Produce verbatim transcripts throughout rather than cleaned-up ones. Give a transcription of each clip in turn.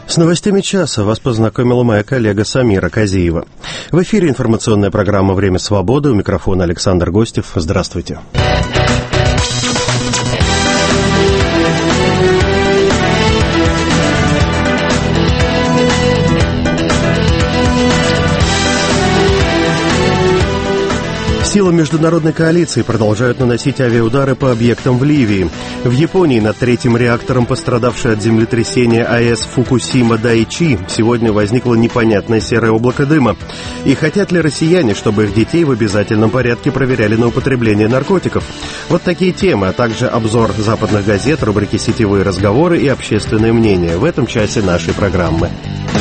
С новостями часа вас познакомила моя коллега Самира Казиева. В эфире информационная программа «Время свободы». У микрофона Александр Гостев. Здравствуйте. Силы международной коалиции продолжают наносить авиаудары по объектам в Ливии. В Японии над третьим реактором, пострадавшей от землетрясения АЭС Фукусима-Дайчи, сегодня возникло непонятное серое облако дыма. И хотят ли россияне, чтобы их детей в обязательном порядке проверяли на употребление наркотиков? Вот такие темы, а также обзор западных газет, рубрики «Сетевые разговоры» и «Общественное мнение» в этом часе нашей программы.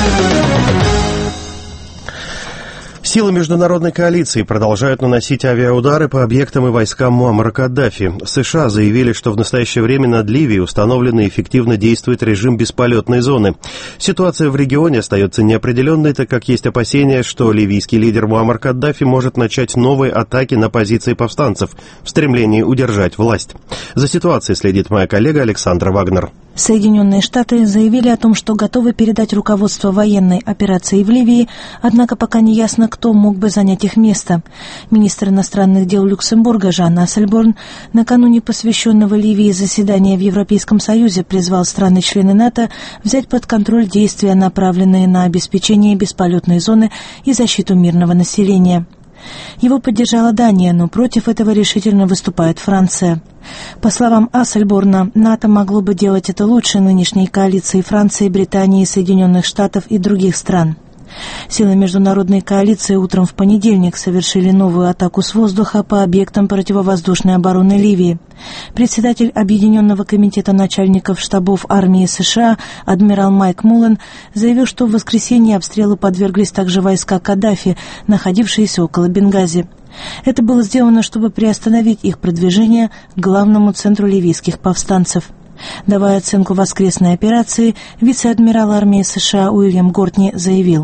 Силы международной коалиции продолжают наносить авиаудары по объектам и войскам Муаммара Каддафи. США заявили, что в настоящее время над Ливией установлен и эффективно действует режим бесполетной зоны. Ситуация в регионе остается неопределенной, так как есть опасения, что ливийский лидер Муаммар Каддафи может начать новые атаки на позиции повстанцев в стремлении удержать власть. За ситуацией следит моя коллега Александра Вагнер. Соединенные Штаты заявили о том, что готовы передать руководство военной операции в Ливии, однако пока не ясно, кто мог бы занять их место. Министр иностранных дел Люксембурга Жан Ассельборн накануне посвященного Ливии заседания в Европейском Союзе призвал страны-члены НАТО взять под контроль действия, направленные на обеспечение бесполетной зоны и защиту мирного населения. Его поддержала Дания, но против этого решительно выступает Франция. По словам Ассельборна, НАТО могло бы делать это лучше нынешней коалиции Франции, Британии, Соединенных Штатов и других стран. Силы международной коалиции утром в понедельник совершили новую атаку с воздуха по объектам противовоздушной обороны Ливии. Председатель Объединенного комитета начальников штабов армии США адмирал Майк Муллен заявил, что в воскресенье обстрелу подверглись также войска Каддафи, находившиеся около Бенгази. Это было сделано, чтобы приостановить их продвижение к главному центру ливийских повстанцев. Давая оценку воскресной операции, вице-адмирал армии США Уильям Гортни заявил: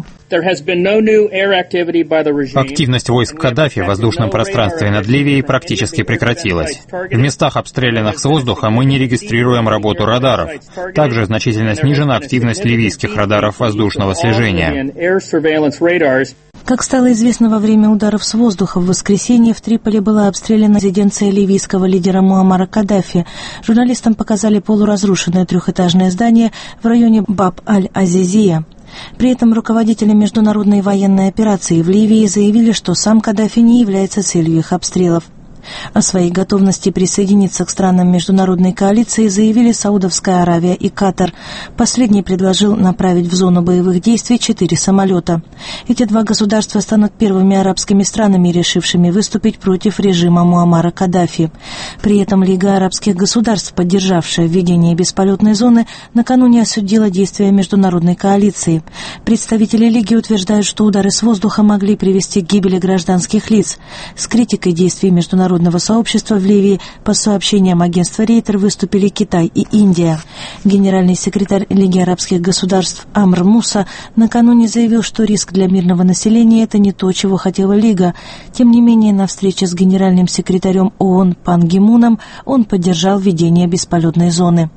активность войск Каддафи в воздушном пространстве над Ливией практически прекратилась. В местах, обстрелянных с воздуха, мы не регистрируем работу радаров. Также значительно снижена активность ливийских радаров воздушного слежения. Как стало известно, во время ударов с воздуха в воскресенье в Триполи была обстреляна резиденция ливийского лидера Муаммара Каддафи. Журналистам показали полуразрушенное трехэтажное здание в районе Баб-аль-Азизия. При этом руководители международной военной операции в Ливии заявили, что сам Каддафи не является целью их обстрелов. О своей готовности присоединиться к странам международной коалиции заявили Саудовская Аравия и Катар. Последний предложил направить в зону боевых действий четыре самолета. Эти два государства станут первыми арабскими странами, решившими выступить против режима Муаммара Каддафи. При этом Лига арабских государств, поддержавшая введение бесполетной зоны, накануне осудила действия международной коалиции. Представители Лиги утверждают, что удары с воздуха могли привести к гибели гражданских лиц. С критикой действий международной сообщества в Ливии, по сообщениям агентства Рейтер, выступили Китай и Индия. Генеральный секретарь Лиги арабских государств Амр Муса накануне заявил, что риск для мирного населения – это не то, чего хотела Лига. Тем не менее, на встрече с генеральным секретарем ООН Пан Ги Муном он поддержал введение бесполетной зоны.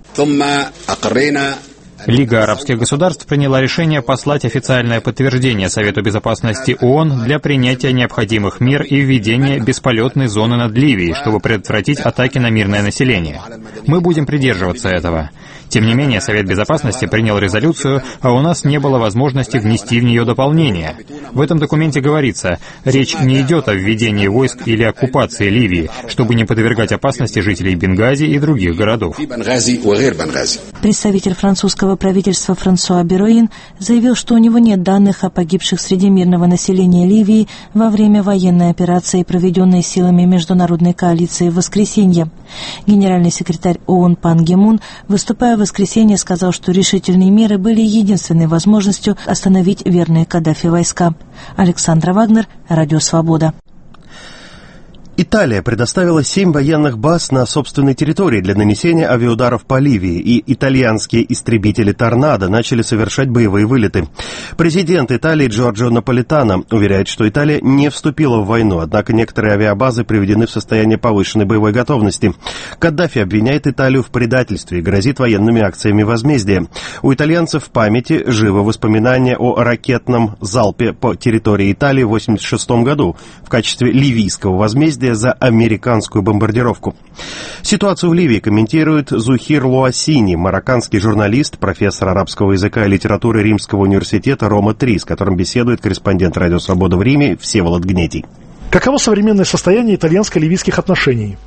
Лига арабских государств приняла решение послать официальное подтверждение Совету безопасности ООН для принятия необходимых мер и введения бесполетной зоны над Ливией, чтобы предотвратить атаки на мирное население. Мы будем придерживаться этого. Тем не менее, Совет Безопасности принял резолюцию, а у нас не было возможности внести в нее дополнения. В этом документе говорится, речь не идет о введении войск или оккупации Ливии, чтобы не подвергать опасности жителей Бенгази и других городов. Представитель французского правительства Франсуа Бероин заявил, что у него нет данных о погибших среди мирного населения Ливии во время военной операции, проведенной силами международной коалиции в воскресенье. Генеральный секретарь ООН Пан Ги Мун, выступая в воскресенье, сказал, что решительные меры были единственной возможностью остановить верные Каддафи войска. Александра Вагнер, Радио Свобода. Италия предоставила семь военных баз на собственной территории для нанесения авиаударов по Ливии, и итальянские истребители «Торнадо» начали совершать боевые вылеты. Президент Италии Джорджо Наполитано уверяет, что Италия не вступила в войну, однако некоторые авиабазы приведены в состояние повышенной боевой готовности. Каддафи обвиняет Италию в предательстве и грозит военными акциями возмездия. У итальянцев в памяти живы воспоминания о ракетном залпе по территории Италии в восемьдесят шестом году в качестве ливийского возмездия за американскую бомбардировку. Ситуацию в Ливии комментирует Зухир Луасини, марокканский журналист, профессор арабского языка и литературы Римского университета Рома-три, с которым беседует корреспондент «Радио Свобода» в Риме Всеволод Гнетий. Каково современное состояние итальянско-ливийских отношений?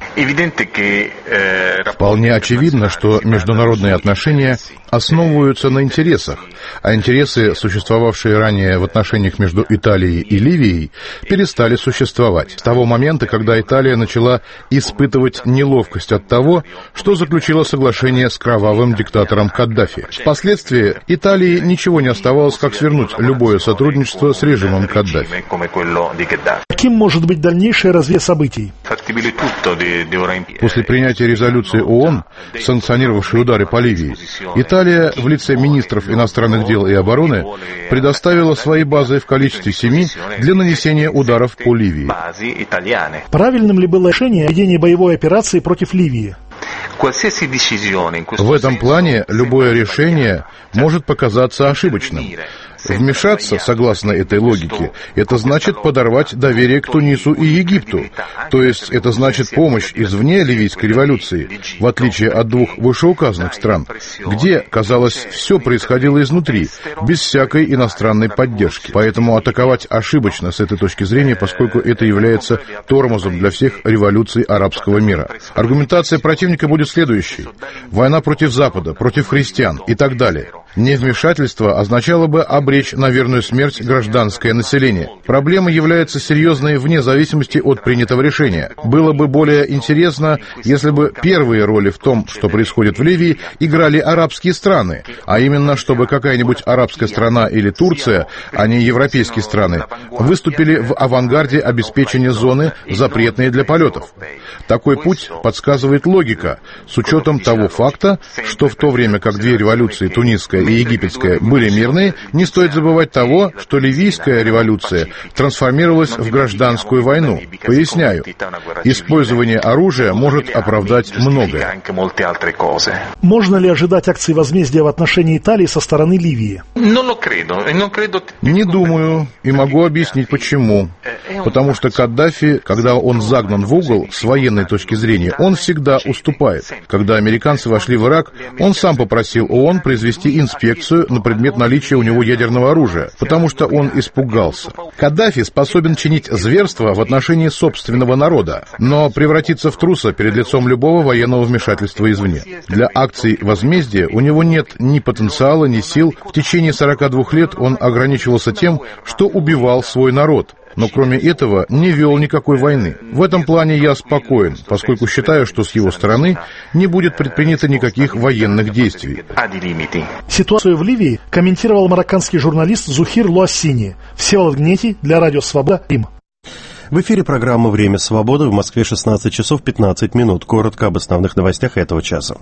Вполне очевидно, что международные отношения основываются на интересах, а интересы, существовавшие ранее в отношениях между Италией и Ливией, перестали существовать с того момента, когда Италия начала испытывать неловкость от того, что заключила соглашение с кровавым диктатором Каддафи. Впоследствии Италии ничего не оставалось, как свернуть любое сотрудничество с режимом Каддафи. Каким может быть дальнейшее развитие событий? После принятия резолюции ООН, санкционировавшей удары по Ливии, Италия в лице министров иностранных дел и обороны предоставила свои базы в количестве семи для нанесения ударов по Ливии. Правильным ли было решение ведения боевой операции против Ливии? В этом плане любое решение может показаться ошибочным. Вмешаться, согласно этой логике, это значит подорвать доверие к Тунису и Египту. То есть это значит помощь извне ливийской революции, в отличие от двух вышеуказанных стран, где, казалось, все происходило изнутри, без всякой иностранной поддержки. Поэтому атаковать ошибочно с этой точки зрения, поскольку это является тормозом для всех революций арабского мира. Аргументация противника будет следующей. Война против Запада, против христиан и так далее. Невмешательство означало бы обречь на верную смерть гражданское население. Проблема является серьезной вне зависимости от принятого решения. Было бы более интересно, если бы первые роли в том, что происходит в Ливии, играли арабские страны, а именно, чтобы какая-нибудь арабская страна или Турция, а не европейские страны, выступили в авангарде обеспечения зоны, запретной для полетов. Такой путь подсказывает логика, с учетом того факта, что в то время как две революции, тунисская и египетская, были мирные, не стоит забывать того, что ливийская революция трансформировалась в гражданскую войну. Поясняю, использование оружия может оправдать многое. Можно ли ожидать акций возмездия в отношении Италии со стороны Ливии? Не думаю, и могу объяснить почему. Потому что Каддафи, когда он загнан в угол, с военной точки зрения, он всегда уступает. Когда американцы вошли в Ирак, он сам попросил ООН произвести инспекцию на предмет наличия у него ядерного оружия, потому что он испугался. Каддафи способен чинить зверства в отношении собственного народа, но превратиться в труса перед лицом любого военного вмешательства извне. Для акций возмездия у него нет ни потенциала, ни сил. В течение сорока двух лет он ограничивался тем, что убивал свой народ. Но кроме этого не вел никакой войны. В этом плане я спокоен, поскольку считаю, что с его стороны не будет предпринято никаких военных действий. Ситуацию в Ливии комментировал марокканский журналист Зухир Луасини. Всеволод Гнетий для Радио Свобода, Рим. В эфире программа «Время свободы», в Москве шестнадцать часов пятнадцать минут. Коротко об основных новостях этого часа.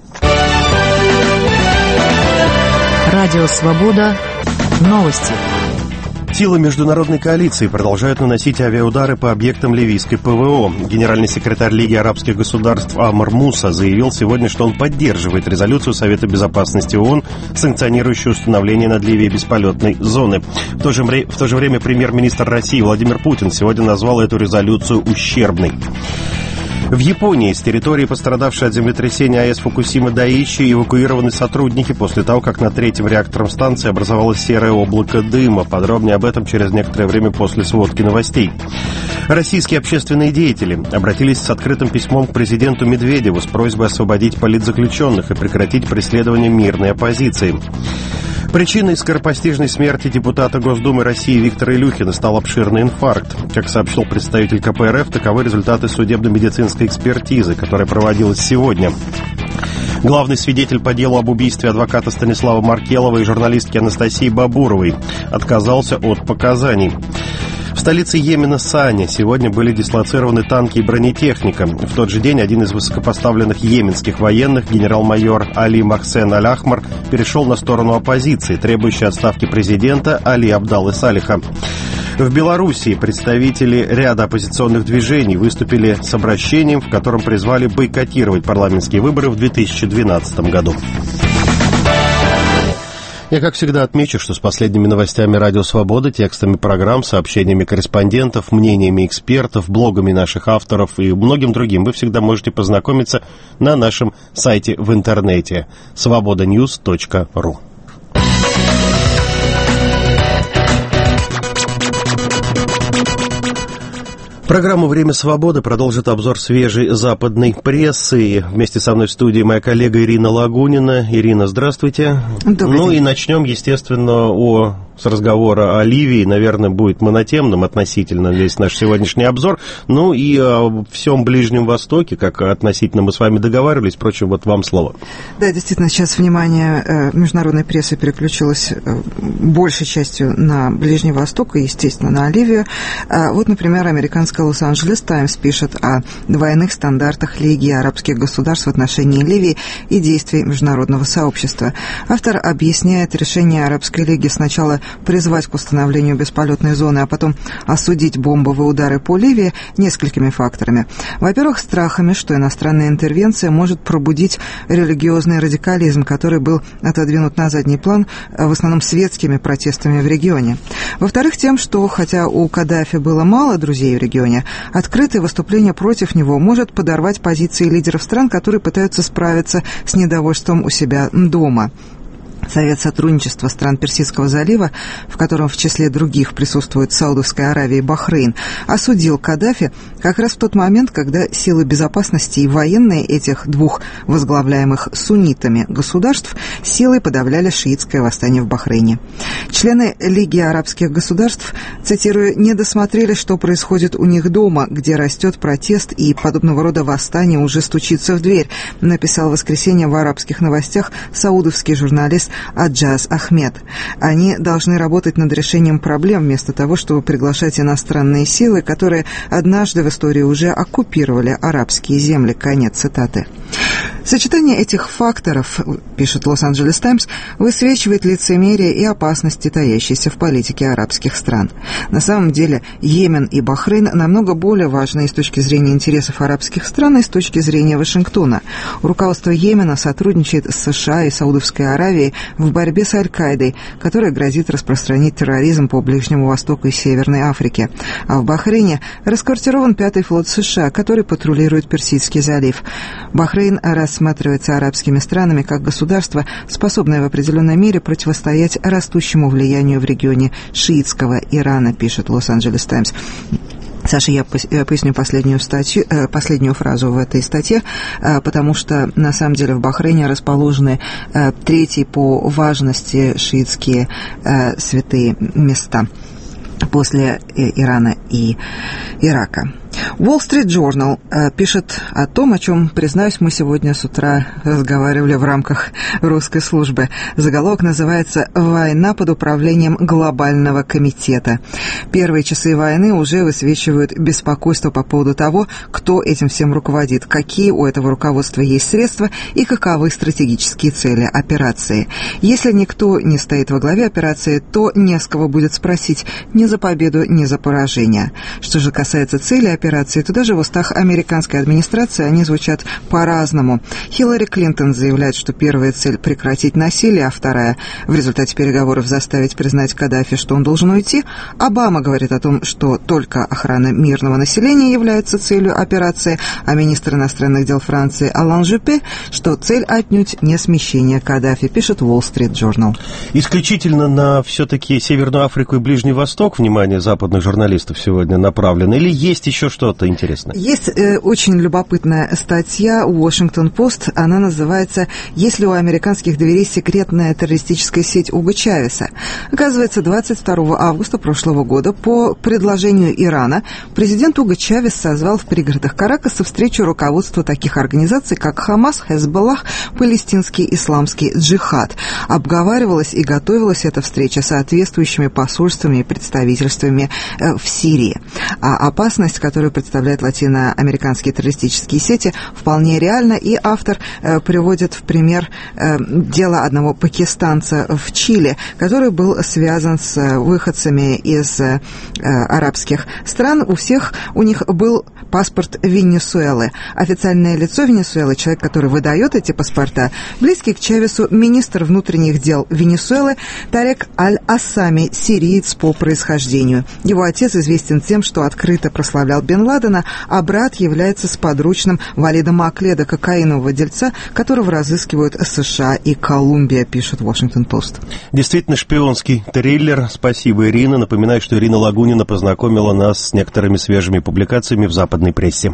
Радио Свобода. Новости. Силы международной коалиции продолжают наносить авиаудары по объектам ливийской ПВО. Генеральный секретарь Лиги арабских государств Амар Муса заявил сегодня, что он поддерживает резолюцию Совета безопасности ООН, санкционирующую установление над Ливией бесполетной зоны. В то же, в то же время премьер-министр России Владимир Путин сегодня назвал эту резолюцию ущербной. В Японии с территории, пострадавшей от землетрясения АЭС Фукусима Дайичи, эвакуированы сотрудники после того, как над третьим реактором станции образовалось серое облако дыма. Подробнее об этом через некоторое время после сводки новостей. Российские общественные деятели обратились с открытым письмом к президенту Медведеву с просьбой освободить политзаключенных и прекратить преследование мирной оппозиции. Причиной скоропостижной смерти депутата Госдумы России Виктора Илюхина стал обширный инфаркт. Как сообщил представитель ка пэ эр эф, таковы результаты судебно-медицинской экспертизы, которая проводилась сегодня. Главный свидетель по делу об убийстве адвоката Станислава Маркелова и журналистки Анастасии Бабуровой отказался от показаний. В В столице Йемена Сане сегодня были дислоцированы танки и бронетехника. В тот же день один из высокопоставленных йеменских военных, генерал-майор Али Махсен Аль-Ахмар, перешел на сторону оппозиции, требующей отставки президента Али Абдаллы Салиха. В Белоруссии представители ряда оппозиционных движений выступили с обращением, в котором призвали бойкотировать парламентские выборы в две тысячи двенадцатом году. Я, как всегда, отмечу, что с последними новостями «Радио Свобода», текстами программ, сообщениями корреспондентов, мнениями экспертов, блогами наших авторов и многим другим вы всегда можете познакомиться на нашем сайте в интернете свобода ньюс точка ру. Программу «Время свободы» продолжит обзор свежей западной прессы. Вместе со мной в студии моя коллега Ирина Лагунина. Ирина, здравствуйте. Добрый ну день. И начнем, естественно, о, с разговора о Ливии. Наверное, будет монотемным относительно весь наш сегодняшний обзор. Ну и о всем Ближнем Востоке, как относительно мы с вами договаривались. Впрочем, вот вам слово. Да, действительно, сейчас внимание международной прессы переключилось большей частью на Ближний Восток и, естественно, на Ливию. Вот, например, американская Лос-Анджелес Таймс пишет о двойных стандартах Лиги арабских государств в отношении Ливии и действий международного сообщества. Автор объясняет решение Арабской Лиги сначала призвать к установлению бесполетной зоны, а потом осудить бомбовые удары по Ливии несколькими факторами. Во-первых, страхами, что иностранная интервенция может пробудить религиозный радикализм, который был отодвинут на задний план в основном светскими протестами в регионе. Во-вторых, тем, что хотя у Каддафи было мало друзей в регионе, открытое выступление против него может подорвать позиции лидеров стран, которые пытаются справиться с недовольством у себя дома. Совет сотрудничества стран Персидского залива, в котором в числе других присутствуют Саудовская Аравия и Бахрейн, осудил Каддафи как раз в тот момент, когда силы безопасности и военные этих двух возглавляемых суннитами государств силой подавляли шиитское восстание в Бахрейне. Члены Лиги арабских государств, цитирую, «не досмотрели, что происходит у них дома, где растет протест и подобного рода восстание уже стучится в дверь», написал в воскресенье в арабских новостях саудовский журналист Аджаз Ахмед. Они должны работать над решением проблем вместо того, чтобы приглашать иностранные силы, которые однажды в истории уже оккупировали арабские земли. Конец цитаты. Сочетание этих факторов, пишет Лос-Анджелес Таймс, высвечивает лицемерие и опасности, таящиеся в политике арабских стран. На самом деле Йемен и Бахрейн намного более важны и с точки зрения интересов арабских стран, и с точки зрения Вашингтона. Руководство Йемена сотрудничает с США и Саудовской Аравией в борьбе с Аль-Каидой, которая грозит распространить терроризм по Ближнему Востоку и Северной Африке. А в Бахрейне расквартирован пятый флот США, который патрулирует Персидский залив. Бахрейн рассматривается арабскими странами как государство, способное в определенной мере противостоять растущему влиянию в регионе шиитского Ирана, пишет Лос-Анджелес Таймс. Саша, я поясню последнюю, статью, последнюю фразу в этой статье, потому что, на самом деле, в Бахрейне расположены третьи по важности шиитские святые места после Ирана и Ирака. Wall Street Journal э, пишет о том, о чем, признаюсь, мы сегодня с утра разговаривали в рамках русской службы. Заголовок называется «Война под управлением глобального комитета». Первые часы войны уже высвечивают беспокойство по поводу того, кто этим всем руководит, какие у этого руководства есть средства и каковы стратегические цели операции. Если никто не стоит во главе операции, то не с кого будет спросить ни за победу, ни за поражение. Что же касается цели операции, то даже в устах американской администрации они звучат по-разному. Хиллари Клинтон заявляет, что первая цель – прекратить насилие, а вторая – в результате переговоров заставить признать Каддафи, что он должен уйти. Обама говорит о том, что только охрана мирного населения является целью операции, а министр иностранных дел Франции Алан Жюпе, что цель отнюдь не смещение Каддафи, пишет Wall Street Journal. Исключительно на все-таки Северную Африку и Ближний Восток внимание западных журналистов сегодня направлено? Или есть еще что-то интересное? Есть э, очень любопытная статья у Washington Post. Она называется «Есть ли у американских дверей секретная террористическая сеть Уго Чавеса?». Оказывается, двадцать второго августа прошлого года по предложению Ирана президент Уго Чавес созвал в пригородах Каракаса встречу руководства таких организаций, как Хамас, Хезболлах, Палестинский исламский джихад. Обговаривалась и готовилась эта встреча соответствующими посольствами и представительствами э, в Сирии. А опасность, которую представляют латиноамериканские террористические сети, вполне реальна, и автор э, приводит в пример э, дело одного пакистанца в Чили, который был связан с выходцами из э, арабских стран. У всех у них был паспорт Венесуэлы. Официальное лицо Венесуэлы, человек, который выдает эти паспорта, близкий к Чавесу министр внутренних дел Венесуэлы Тарек Аль-Ассами, сириец по происхождению. Его отец известен тем, что открыто прославлял Бен Ладена, а брат является сподручным Валида Макледа, кокаинового дельца, которого разыскивают США и Колумбия, пишет Washington Post. Действительно шпионский триллер. Спасибо, Ирина. Напоминаю, что Ирина Лагунина познакомила нас с некоторыми свежими публикациями в западной прессе.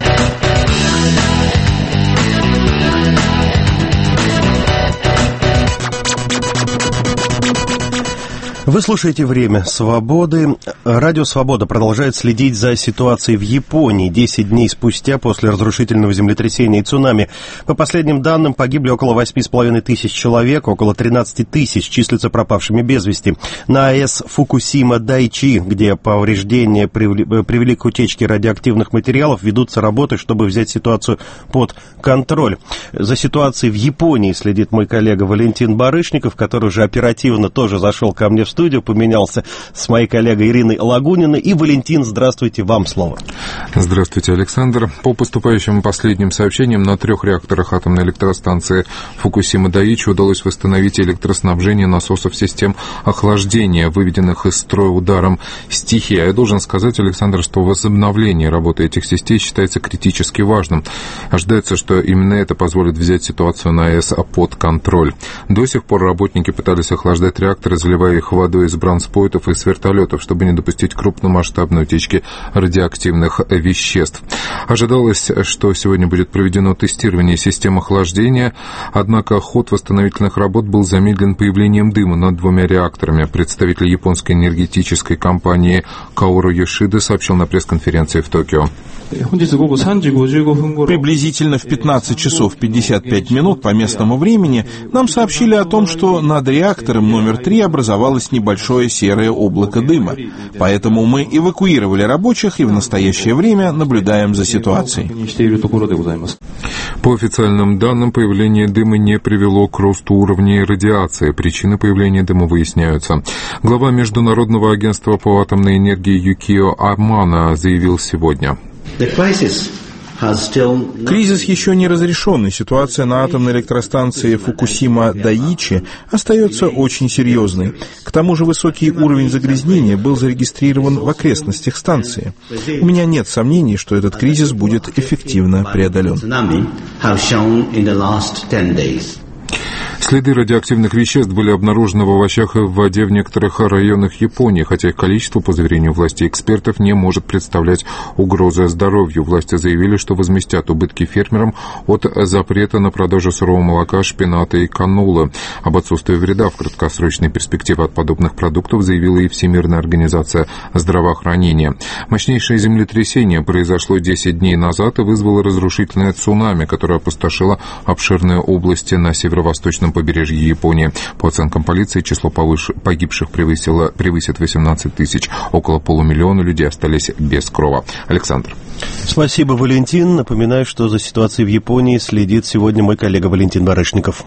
Вы слушаете «Время свободы». Радио «Свобода» продолжает следить за ситуацией в Японии десять дней спустя после разрушительного землетрясения и цунами. По последним данным, погибли около восемь с половиной тысяч человек, около тринадцать тысяч числятся пропавшими без вести. На АЭС Фукусима Дайчи, где повреждения привели, привели к утечке радиоактивных материалов, ведутся работы, чтобы взять ситуацию под контроль. За ситуацией в Японии следит мой коллега Валентин Барышников, который уже оперативно тоже зашел ко мне в студию, поменялся с моей коллегой Ириной Лагуниной. И, Валентин, здравствуйте, вам слово. Здравствуйте, Александр. По поступающим последним сообщениям, на трех реакторах атомной электростанции Фукусима-Дайичи удалось восстановить электроснабжение насосов систем охлаждения, выведенных из строя ударом стихии. А я должен сказать, Александр, что возобновление работы этих систем считается критически важным. Ожидается, что именно это позволит взять ситуацию на АЭС под контроль. До сих пор работники пытались охлаждать реакторы, заливая их водой из бронспойтов и с вертолетов, чтобы не допустить крупномасштабной утечки радиоактивных веществ. Ожидалось, что сегодня будет проведено тестирование систем охлаждения, однако ход восстановительных работ был замедлен появлением дыма над двумя реакторами. Представитель японской энергетической компании Каору Йошида сообщил на пресс-конференции в Токио. Приблизительно в пятнадцать часов пятьдесят пять минут по местному времени нам сообщили о том, что над реактором номер три образовалось небольшое серое облако дыма. Поэтому мы эвакуировали рабочих и в настоящее время наблюдаем за ситуацией. По официальным данным, появление дыма не привело к росту уровней радиации. Причины появления дыма выясняются. Глава Международного агентства по атомной энергии Юкио Амано заявил сегодня: кризис еще не разрешен, и ситуация на атомной электростанции Фукусима-Дайичи остается очень серьезной. К тому же высокий уровень загрязнения был зарегистрирован в окрестностях станции. У меня нет сомнений, что этот кризис будет эффективно преодолен. Следы радиоактивных веществ были обнаружены в овощах и в воде в некоторых районах Японии, хотя их количество, по заверению властей экспертов, не может представлять угрозы здоровью. Власти заявили, что возместят убытки фермерам от запрета на продажу сырого молока, шпината и канулы. Об отсутствии вреда в краткосрочной перспективе от подобных продуктов заявила и Всемирная организация здравоохранения. Мощнейшее землетрясение произошло десять дней назад и вызвало разрушительное цунами, которое опустошило обширные области на северо-восточном побережье Японии. По оценкам полиции, число погибших превысило, превысит восемнадцать тысяч. Около полумиллиона людей остались без крова. Александр. Спасибо, Валентин. Напоминаю, что за ситуацией в Японии следит сегодня мой коллега Валентин Барышников.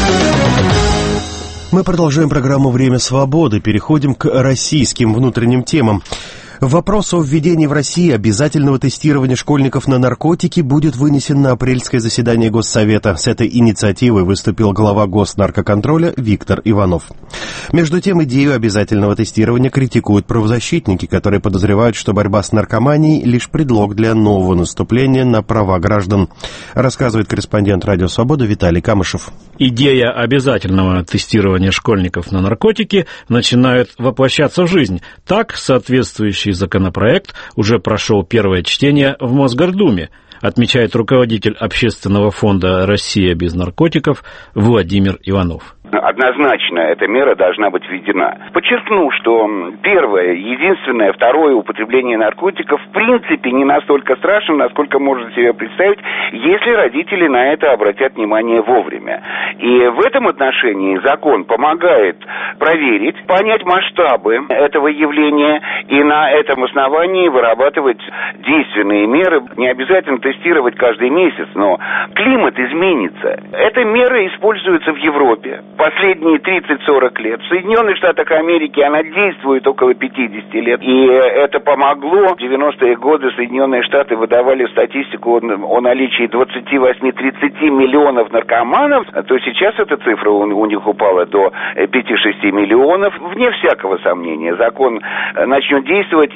Мы продолжаем программу «Время свободы». Переходим к российским внутренним темам. Вопрос о введении в России обязательного тестирования школьников на наркотики будет вынесен на апрельское заседание Госсовета. С этой инициативой выступил глава Госнаркоконтроля Виктор Иванов. Между тем, идею обязательного тестирования критикуют правозащитники, которые подозревают, что борьба с наркоманией — лишь предлог для нового наступления на права граждан. Рассказывает корреспондент «Радио Свобода» Виталий Камышев. Идея обязательного тестирования школьников на наркотики начинает воплощаться в жизнь. Так, соответствующий законопроект уже прошел первое чтение в Мосгордуме, отмечает руководитель общественного фонда «Россия без наркотиков» Владимир Иванов. Однозначно эта мера должна быть введена. Подчеркну, что первое, единственное, второе употребление наркотиков в принципе не настолько страшно, насколько можно себе представить, если родители на это обратят внимание вовремя. И в этом отношении закон помогает проверить, понять масштабы этого явления и на этом основании вырабатывать действенные меры. Не обязательно тестировать каждый месяц, но климат изменится. Эта мера используется в Европе последние тридцать-сорок лет. В Соединенных Штатах Америки она действует около пятьдесят лет. И это помогло. В девяностые годы Соединенные Штаты выдавали статистику о наличии двадцать восемь-тридцать миллионов наркоманов. То сейчас эта цифра у них упала до пять-шесть миллионов. Вне всякого сомнения, закон начнет действовать.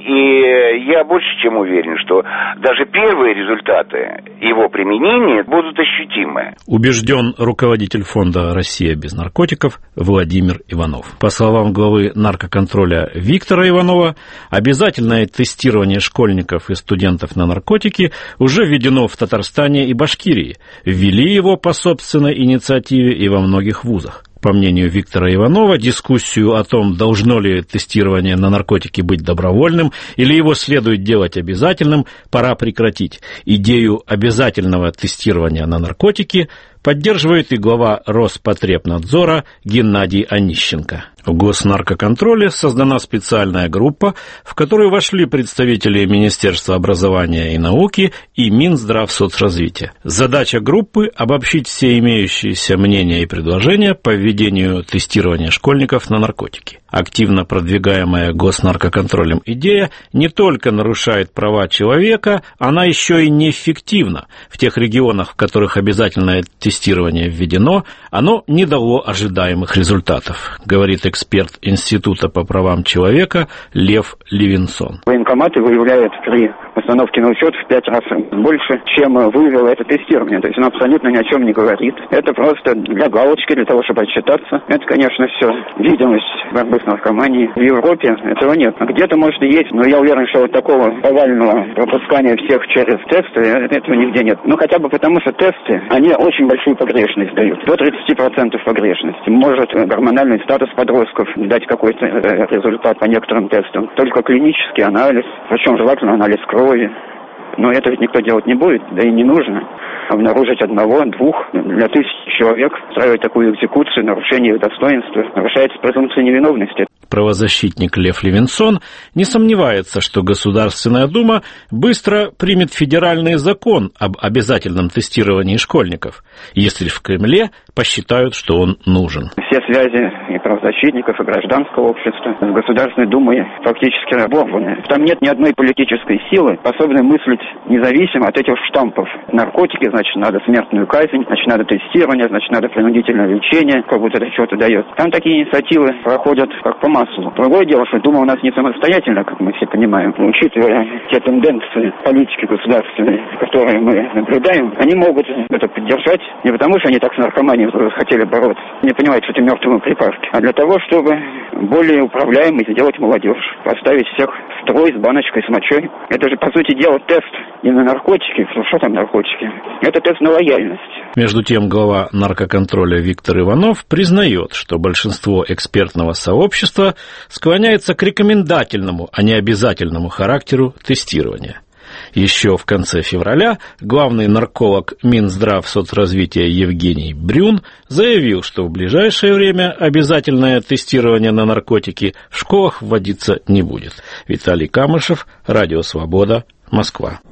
И я больше чем уверен, что даже первые результаты его применения будут ощутимы. Убежден руководитель фонда «Россия без наркотиков» наркотиков Владимир Иванов. По словам главы наркоконтроля Виктора Иванова, обязательное тестирование школьников и студентов на наркотики уже введено в Татарстане и Башкирии. Ввели его по собственной инициативе и во многих вузах. По мнению Виктора Иванова, дискуссию о том, должно ли тестирование на наркотики быть добровольным или его следует делать обязательным, пора прекратить. Идею обязательного тестирования на наркотики поддерживает и глава Роспотребнадзора Геннадий Онищенко. В Госнаркоконтроле создана специальная группа, в которую вошли представители Министерства образования и науки и Минздравсоцразвития. Задача группы – обобщить все имеющиеся мнения и предложения по введению тестирования школьников на наркотики. Активно продвигаемая Госнаркоконтролем идея не только нарушает права человека, она еще и неэффективна. В тех регионах, в которых обязательное тестирование введено, оно не дало ожидаемых результатов, говорит эксперт Института по правам человека Лев Левинсон. Военкоматы выявляют при постановке на учет в пять раз больше, чем выявило это тестирование. То есть оно абсолютно ни о чем не говорит. Это просто для галочки, для того, чтобы отчитаться. Это, конечно, все видимость борьбы с наркоманией. В Европе этого нет. Где-то, может, и есть, но я уверен, что вот такого повального пропускания всех через тесты, этого нигде нет. Ну, хотя бы потому, что тесты, они очень большую погрешность дают. До тридцати процентов погрешности. Может гормональный статус подростков дать какой-то результат по некоторым тестам. Только клинический анализ, причем желательно анализ крови. Но это ведь никто делать не будет, да и не нужно. Обнаружить одного, двух, для тысяч человек, устраивать такую экзекуцию, нарушение их достоинства, нарушается презумпция невиновности. Правозащитник Лев Левинсон не сомневается, что Государственная Дума быстро примет федеральный закон об обязательном тестировании школьников, если в Кремле посчитают, что он нужен. Все связи и правозащитников, и гражданского общества с Государственной Думой фактически оборваны. Там нет ни одной политической силы, способной мыслить независимо от этих штампов. Наркотики, значит, надо смертную казнь, значит, надо тестирование, значит, надо принудительное лечение, как будто это что-то дает. Там такие инициативы проходят как по маслу. Другое дело, что Дума у нас не самостоятельна, как мы все понимаем. Учитывая те тенденции политики государственной, которые мы наблюдаем, они могут это поддержать не потому, что они так с наркоманией хотели бороться, не понимают, что это мертвые припарки, а для того, чтобы более управляемой сделать молодежь, поставить всех в строй с баночкой, с мочой. Это же, по сути дела, тест не на наркотики, что там наркотики, это тест на лояльность. Между тем, глава наркоконтроля Виктор Иванов признает, что большинство экспертного сообщества склоняется к рекомендательному, а не обязательному характеру тестирования. Еще в конце февраля главный нарколог Минздравсоцразвития Евгений Брюн заявил, что в ближайшее время обязательное тестирование на наркотики в школах вводиться не будет. Виталий Камышев, Радио Свобода, Москва.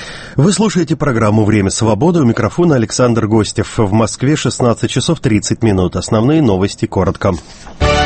Вы слушаете программу «Время свободы». У микрофона Александр Гостев. В Москве шестнадцать часов тридцать минут. Основные новости коротко.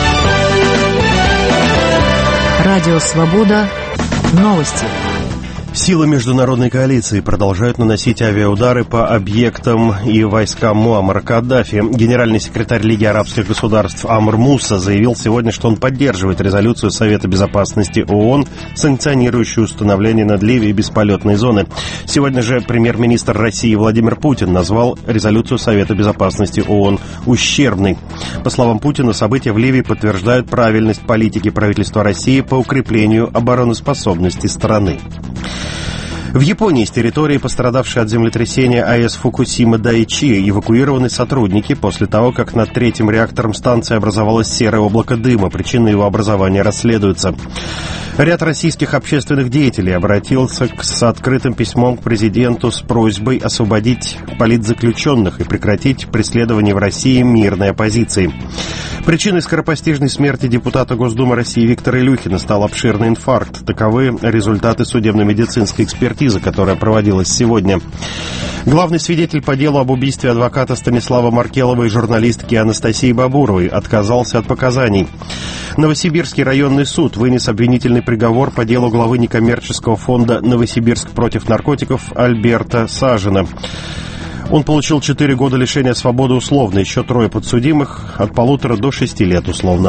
Радио Свобода. Новости. Силы международной коалиции продолжают наносить авиаудары по объектам и войскам Муаммара Каддафи. Генеральный секретарь Лиги арабских государств Амр Муса заявил сегодня, что он поддерживает резолюцию Совета безопасности ООН, санкционирующую установление над Ливией бесполетной зоны. Сегодня же премьер-министр России Владимир Путин назвал резолюцию Совета безопасности ООН ущербной. По словам Путина, события в Ливии подтверждают правильность политики правительства России по укреплению обороноспособности страны. В Японии с территории, пострадавшей от землетрясения АЭС Фукусима Дайичи, эвакуированы сотрудники после того, как над третьим реактором станции образовалось серое облако дыма. Причины его образования расследуются. Ряд российских общественных деятелей обратился к, с открытым письмом к президенту с просьбой освободить политзаключенных и прекратить преследование в России мирной оппозиции. Причиной скоропостижной смерти депутата Госдумы России Виктора Илюхина стал обширный инфаркт. Таковы результаты судебно-медицинской экспертизы, которая проводилась сегодня. Главный свидетель по делу об убийстве адвоката Станислава Маркелова и журналистки Анастасии Бабуровой отказался от показаний. Новосибирский районный суд вынес обвинительный приговор по делу главы некоммерческого фонда «Новосибирск против наркотиков» Альберта Сажина. Он получил четыре года лишения свободы условно, еще трое подсудимых от полутора до шести лет условно.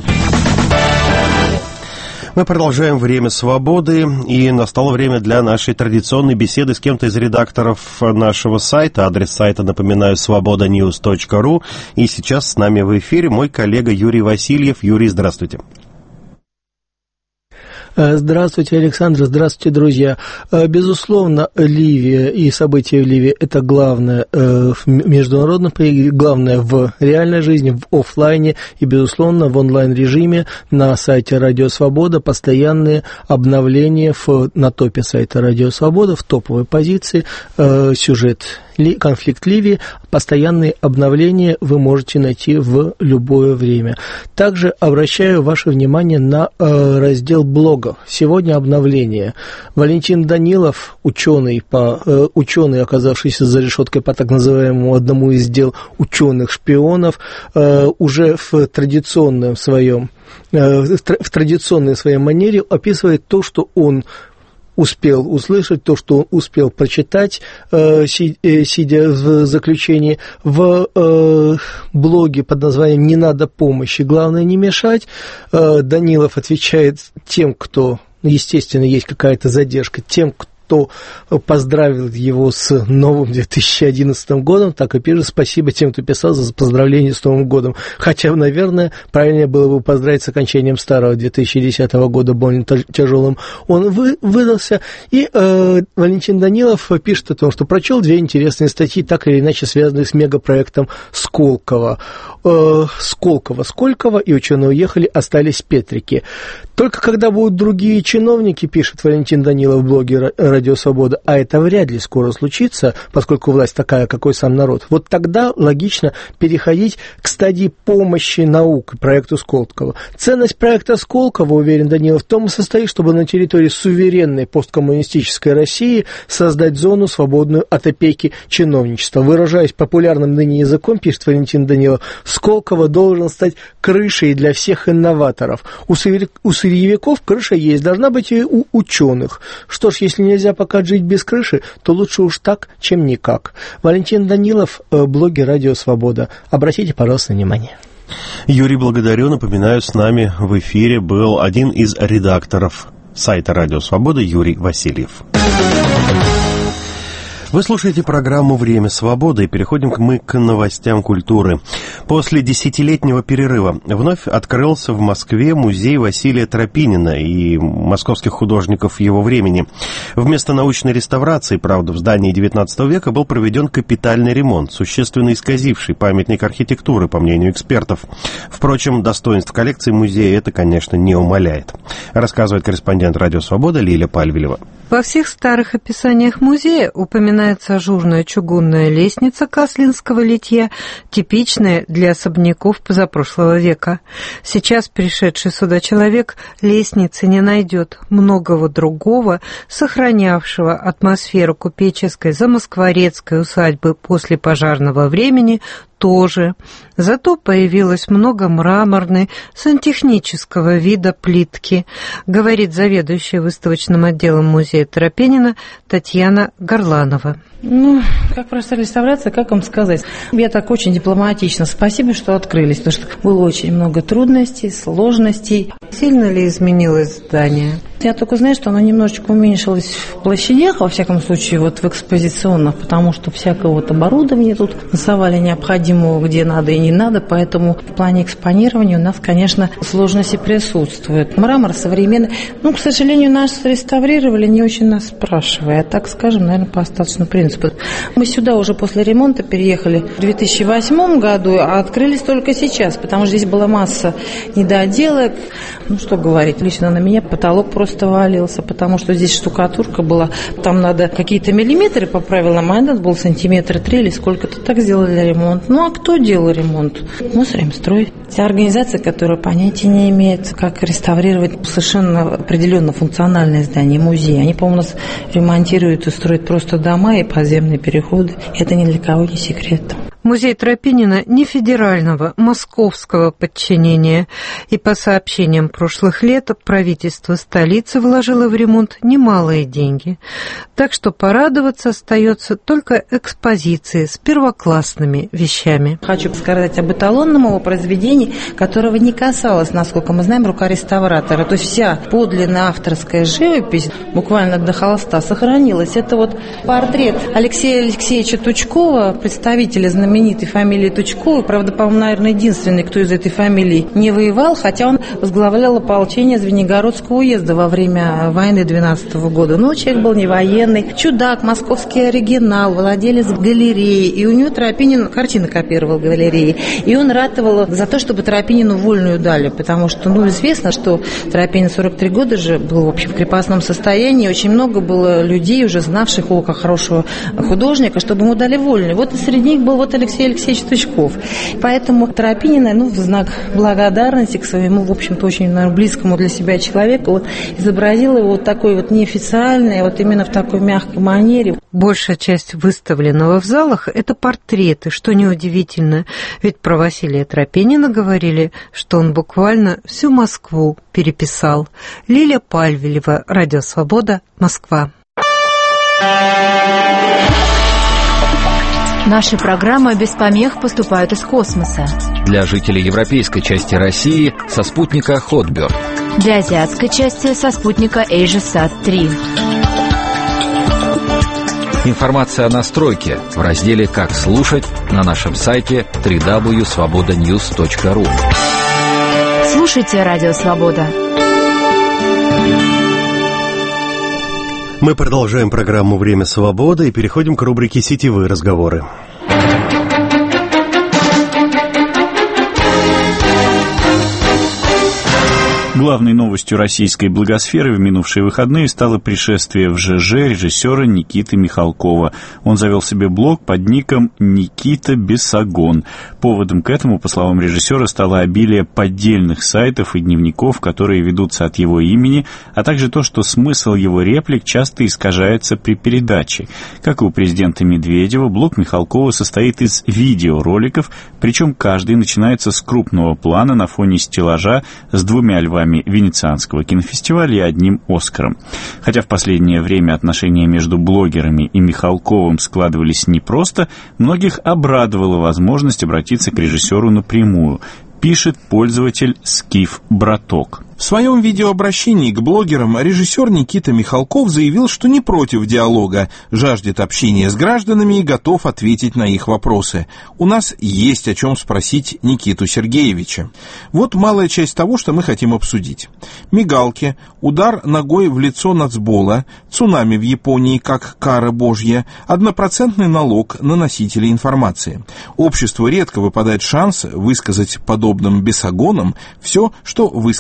Мы продолжаем «Время свободы», и настало время для нашей традиционной беседы с кем-то из редакторов нашего сайта. Адрес сайта, напоминаю, свобода ньюс точка ру. И сейчас с нами в эфире мой коллега Юрий Васильев. Юрий, здравствуйте. Здравствуйте, Александр, здравствуйте, друзья. Безусловно, Ливия и события в Ливии – это главное в международном, главное в реальной жизни, в офлайне и, безусловно, в онлайн-режиме на сайте Радио Свобода постоянные обновления в, на топе сайта Радио Свобода, в топовой позиции, сюжет конфликт Ливии, постоянные обновления вы можете найти в любое время. Также обращаю ваше внимание на э, раздел блогов. Сегодня обновление. Валентин Данилов, ученый, по, э, ученый, оказавшийся за решеткой по так называемому одному из дел ученых-шпионов, э, уже в традиционном своем, э, в традиционной своей манере описывает то, что он успел услышать, то, что он успел прочитать, э, си, э, сидя в заключении, в э, блоге под названием «Не надо помощи, главное не мешать». Э, Данилов отвечает тем, кто, естественно, есть какая-то задержка, тем, кто кто поздравил его с новым две тысячи одиннадцатым годом, так и пишет: спасибо тем, кто писал за поздравление с Новым годом. Хотя, наверное, правильнее было бы поздравить с окончанием старого две тысячи десятого года, больно тяжелым он вы, выдался. И э, Валентин Данилов пишет о том, что прочел две интересные статьи, так или иначе связанные с мегапроектом Сколково. Э, Сколково, Сколково, и ученые уехали, остались Петрики. Только когда будут другие чиновники, пишет Валентин Данилов в блоге Радио Свобода, а это вряд ли скоро случится, поскольку власть такая, какой сам народ, вот тогда логично переходить к стадии помощи науке, проекту Сколково. Ценность проекта Сколково, уверен Данилов, в том и состоит, чтобы на территории суверенной посткоммунистической России создать зону, свободную от опеки чиновничества. Выражаясь популярным ныне языком, пишет Валентин Данилов, Сколково должен стать крышей для всех инноваторов. У сырьевиков крыша есть, должна быть и у ученых. Что ж, если нельзя пока жить без крыши, то лучше уж так, чем никак. Валентин Данилов, блоге Радио Свобода. Обратите, пожалуйста, внимание. Юрий, благодарю. Напоминаю, с нами в эфире был один из редакторов сайта Радио Свобода Юрий Васильев. Вы слушаете программу «Время свободы», и переходим мы к новостям культуры. После десятилетнего перерыва вновь открылся в Москве музей Василия Тропинина и московских художников его времени. Вместо научной реставрации, правда, в здании девятнадцатого века был проведен капитальный ремонт, существенно исказивший памятник архитектуры, по мнению экспертов. Впрочем, достоинств коллекции музея это, конечно, не умаляет. Рассказывает корреспондент «Радио Свобода» Лиля Пальвелева. Во всех старых описаниях музея упоминается ажурная чугунная лестница каслинского литья, типичная для особняков позапрошлого века. Сейчас пришедший сюда человек лестницы не найдет. Многого другого, сохранявшего атмосферу купеческой замоскворецкой усадьбы после пожарного времени, тоже. Зато появилось много мраморной, сантехнического вида плитки, говорит заведующая выставочным отделом музея Тропинина Татьяна Горланова. Ну, как простая реставрация, как вам сказать? Я так очень дипломатично. Спасибо, что открылись, потому что было очень много трудностей, сложностей. Сильно ли изменилось здание? Я только знаю, что оно немножечко уменьшилось в площадях, во всяком случае, вот в экспозиционных, потому что всякое вот оборудование тут насовали необходимого, где надо и не надо, поэтому в плане экспонирования у нас, конечно, сложности присутствуют. Мрамор современный, ну, к сожалению, нас реставрировали, не очень нас спрашивая, так скажем, наверное, по остаточному принципу. Мы сюда уже после ремонта переехали в две тысячи восьмом году, а открылись только сейчас, потому что здесь была масса недоделок. Ну, что говорить, лично на меня потолок просто валился, потому что здесь штукатурка была, там надо какие-то миллиметры по правилам, а этот был сантиметра три или сколько-то, так сделали ремонт. Ну, а кто делал ремонт? Мосремстрой. Вся организация, которая понятия не имеет, как реставрировать совершенно определенно функциональное здание, музей. Они, по-моему, у нас ремонтируют и строят просто дома и подземные переходы. Это ни для кого не секрет. Музей Тропинина не федерального, московского подчинения. И по сообщениям прошлых лет правительство столицы вложило в ремонт немалые деньги. Так что порадоваться остается только экспозиции с первоклассными вещами. Хочу сказать об эталонном его произведении, которого не касалось, насколько мы знаем, рука реставратора. То есть вся подлинная авторская живопись, буквально до холста, сохранилась. Это вот портрет Алексея Алексеевича Тучкова, представителя знаменитой знаменитой фамилии Тучковой. Правда, по-моему, наверное, единственный, кто из этой фамилии не воевал, хотя он возглавлял ополчение Звенигородского уезда во время войны двенадцатого года. Но человек был не военный. Чудак, московский оригинал, владелец галереи. И у него Тропинин картины копировал в галерее. И он ратовал за то, чтобы Тропинину вольную дали, потому что, ну, известно, что Тропинин сорок три года же был, в общем, в крепостном состоянии. Очень много было людей, уже знавших его как хорошего художника, чтобы ему дали вольную. Вот и среди них был вот Алексей Алексеевич Тучков. Поэтому Тропинина, ну, в знак благодарности к своему, в общем-то, очень, наверное, близкому для себя человеку, вот, изобразила его вот такой вот неофициальный, вот именно в такой мягкой манере. Большая часть выставленного в залах – это портреты, что неудивительно, ведь про Василия Тропинина говорили, что он буквально всю Москву переписал. Лилия Пальвелева, Радио Свобода, Москва. Наши программы без помех поступают из космоса. Для жителей европейской части России со спутника Хотберг. Для азиатской части со спутника AsiaSat три. Информация о настройке в разделе «Как слушать» на нашем сайте дабл ю дабл ю дабл ю точка свобода ньюс точка ру. Слушайте Радио Свобода. Мы продолжаем программу «Время свободы» и переходим к рубрике «Сетевые разговоры». Главной новостью российской благосферы в минувшие выходные стало пришествие в ЖЖ режиссера Никиты Михалкова. Он завел себе блог под ником «Никита Бесогон». Поводом к этому, по словам режиссера, стало обилие поддельных сайтов и дневников, которые ведутся от его имени, а также то, что смысл его реплик часто искажается при передаче. Как и у президента Медведева, блог Михалкова состоит из видеороликов, причем каждый начинается с крупного плана на фоне стеллажа с двумя львами Венецианского кинофестиваля и одним Оскаром. Хотя в последнее время отношения между блогерами и Михалковым складывались непросто, многих обрадовала возможность обратиться к режиссеру напрямую, пишет пользователь Скиф Браток. В своем видеообращении к блогерам режиссер Никита Михалков заявил, что не против диалога, жаждет общения с гражданами и готов ответить на их вопросы. У нас есть о чем спросить Никиту Сергеевича. Вот малая часть того, что мы хотим обсудить. Мигалки, удар ногой в лицо нацбола, цунами в Японии как кара божья, однопроцентный налог на носителей информации. Обществу редко выпадает шанс высказать подобным бесогонам все, что высказать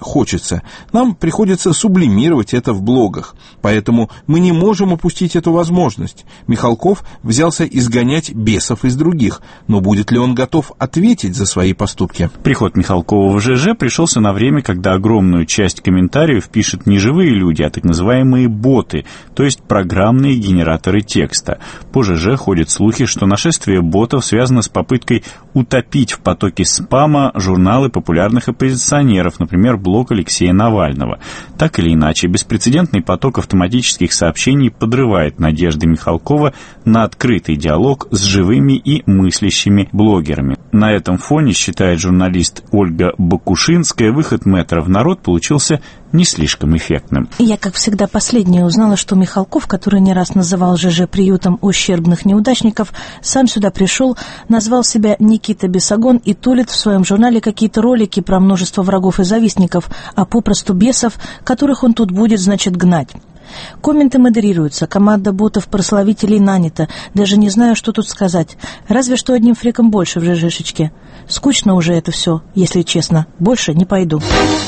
хочется. Нам приходится сублимировать это в блогах. Поэтому мы не можем упустить эту возможность. Михалков взялся изгонять бесов из других, но будет ли он готов ответить за свои поступки? Приход Михалкова в ЖЖ пришелся на время, когда огромную часть комментариев пишут не живые люди, а так называемые боты, то есть программные генераторы текста. По ЖЖ ходят слухи, что нашествие ботов связано с попыткой утопить в потоке спама журналы популярных оппозиционеров, например, блог Алексея Навального. Так или иначе, беспрецедентный поток автоматических сообщений подрывает надежды Михалкова на открытый диалог с живыми и мыслящими блогерами. На этом фоне, считает журналист Ольга Бакушинская, выход мэтра в народ получился не слишком эффектным. Я, как всегда, последняя узнала, что Михалков, который не раз называл ЖЖ приютом ущербных неудачников, сам сюда пришел, назвал себя Никита Бесогон и тулит в своем журнале какие-то ролики про множество врагов и завистников, а попросту бесов, которых он тут будет, значит, гнать. Комменты модерируются, команда ботов-прославителей нанята. Даже не знаю, что тут сказать. Разве что одним фриком больше в ЖЖшечке. Скучно уже это все, если честно. Больше не пойду.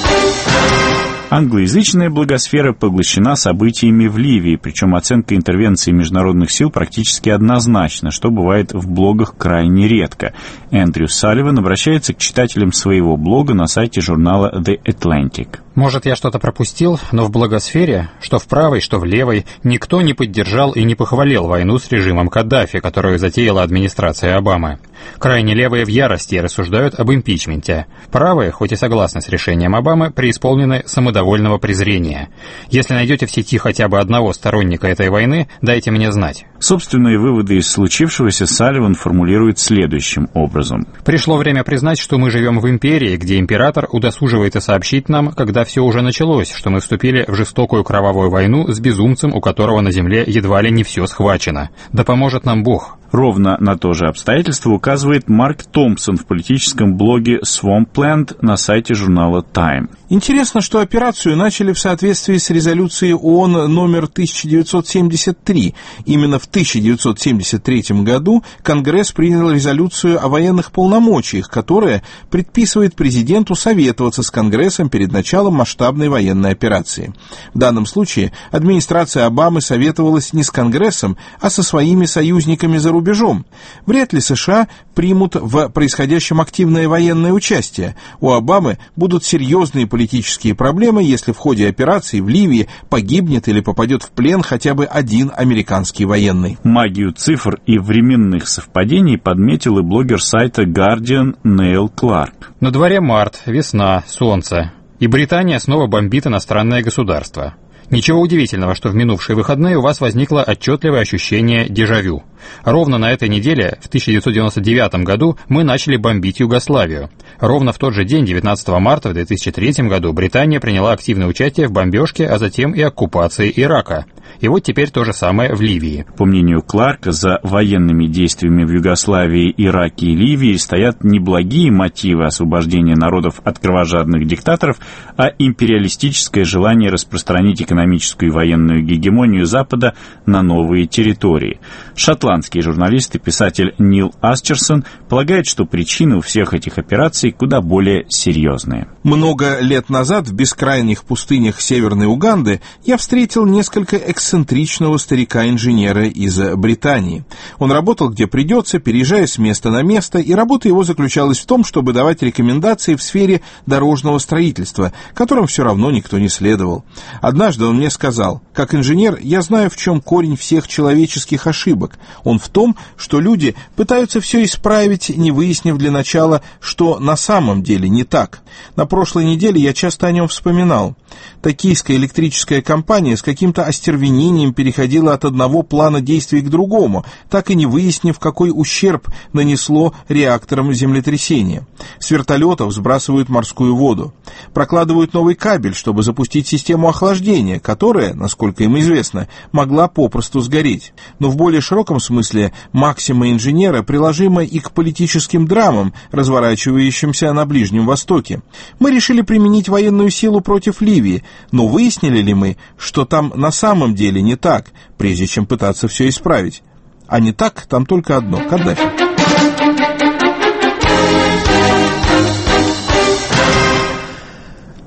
Англоязычная благосфера поглощена событиями в Ливии, причем оценка интервенции международных сил практически однозначна, что бывает в блогах крайне редко. Эндрю Салливан обращается к читателям своего блога на сайте журнала The Atlantic. Может, я что-то пропустил, но в благосфере, что в правой, что в левой, никто не поддержал и не похвалил войну с режимом Каддафи, которую затеяла администрация Обамы. Крайне левые в ярости рассуждают об импичменте. Правые, хоть и согласны с решением Обамы, преисполнены самодовольного презрения. Если найдете в сети хотя бы одного сторонника этой войны, дайте мне знать. Собственные выводы из случившегося Салливан формулирует следующим образом. Пришло время признать, что мы живем в империи, где император удосуживается сообщить нам, когда все уже началось, что мы вступили в жестокую кровавую войну с безумцем, у которого на земле едва ли не все схвачено. Да поможет нам Бог. Ровно на то же обстоятельство указывает Марк Томпсон в политическом блоге Swampland на сайте журнала Time. Интересно, что операцию начали в соответствии с резолюцией ООН номер тысяча девятьсот семьдесят три. Именно в тысяча девятьсот семьдесят третьем году Конгресс принял резолюцию о военных полномочиях, которая предписывает президенту советоваться с Конгрессом перед началом масштабной военной операции. В данном случае администрация Обамы советовалась не с Конгрессом, а со своими союзниками за рубежом. Вряд ли США примут в происходящем активное военное участие. У Обамы будут серьезные политические проблемы, если в ходе операции в Ливии погибнет или попадет в плен хотя бы один американский военный. Магию цифр и временных совпадений подметил и блогер сайта Guardian Нейл Кларк. На дворе март, весна, солнце. И Британия снова бомбит иностранное государство. Ничего удивительного, что в минувшие выходные у вас возникло отчетливое ощущение дежавю. Ровно на этой неделе, в тысяча девятьсот девяносто девятом году, мы начали бомбить Югославию. Ровно в тот же день, девятнадцатого марта в две тысячи третьем году, Британия приняла активное участие в бомбежке, а затем и оккупации Ирака. И вот теперь то же самое в Ливии. По мнению Кларка, за военными действиями в Югославии, Ираке и Ливии стоят не благие мотивы освобождения народов от кровожадных диктаторов, а империалистическое желание распространить экономическую и военную гегемонию Запада на новые территории. Шотландский журналист и писатель Нил Асчерсон полагает, что причины у всех этих операций куда более серьезные. Много лет назад в бескрайних пустынях Северной Уганды я встретил несколько эксцентричного старика-инженера из Британии. Он работал где придется, переезжая с места на место, и работа его заключалась в том, чтобы давать рекомендации в сфере дорожного строительства, которым все равно никто не следовал. Однажды он мне сказал: «Как инженер я знаю, в чем корень всех человеческих ошибок. Он в том, что люди пытаются все исправить, не выяснив для начала, что на самом деле не так. На прошлой неделе я часто о нем вспоминал. Токийская электрическая компания с каким-то остервенением переходила от одного плана действий к другому, так и не выяснив, какой ущерб нанесло реакторам землетрясения. С вертолетов сбрасывают морскую воду. Прокладывают новый кабель, чтобы запустить систему охлаждения, которая, насколько им известно, могла попросту сгореть. Но в более широком смысле максима инженера приложима и к политическим драмам, разворачивающимся на Ближнем Востоке. Мы решили применить военную силу против Ливии, но выяснили ли мы, что там на самом деле не так, прежде чем пытаться все исправить? А не так там только одно – Каддафи».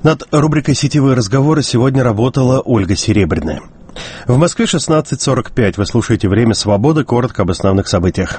Над рубрикой «Сетевые разговоры» сегодня работала Ольга Серебряная. В Москве шестнадцать сорок пять. Вы слушаете «Время свободы». Коротко об основных событиях.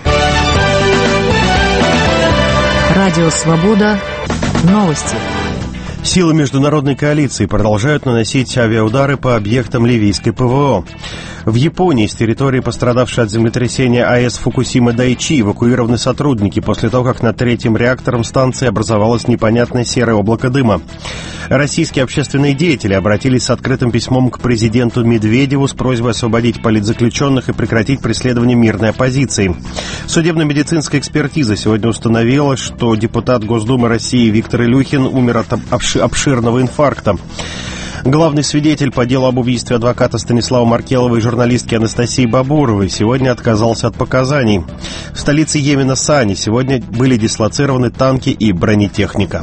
Радио «Свобода». Новости. Силы международной коалиции продолжают наносить авиаудары по объектам ливийской ПВО. В Японии с территории, пострадавшей от землетрясения АЭС Фукусима Дайичи, эвакуированы сотрудники после того, как над третьим реактором станции образовалось непонятное серое облако дыма. Российские общественные деятели обратились с открытым письмом к президенту Медведеву с просьбой освободить политзаключенных и прекратить преследование мирной оппозиции. Судебно-медицинская экспертиза сегодня установила, что депутат Госдумы России Виктор Илюхин умер от обширного инфаркта. Главный свидетель по делу об убийстве адвоката Станислава Маркелова и журналистки Анастасии Бабуровой сегодня отказался от показаний. В столице Йемена Сани сегодня были дислоцированы танки и бронетехника.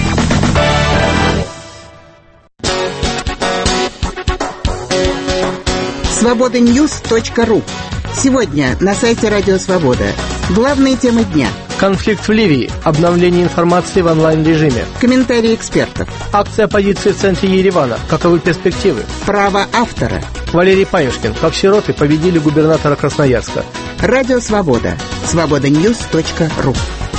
свобода ньюс точка ру. Сегодня на сайте Радио Свобода. Главные темы дня. Конфликт в Ливии. Обновление информации в онлайн-режиме. Комментарии экспертов. Акция оппозиции в центре Еревана. Каковы перспективы? Право автора. Валерий Паюшкин. Как сироты победили губернатора Красноярска. Радио Свобода. свобода ньюс точка ру.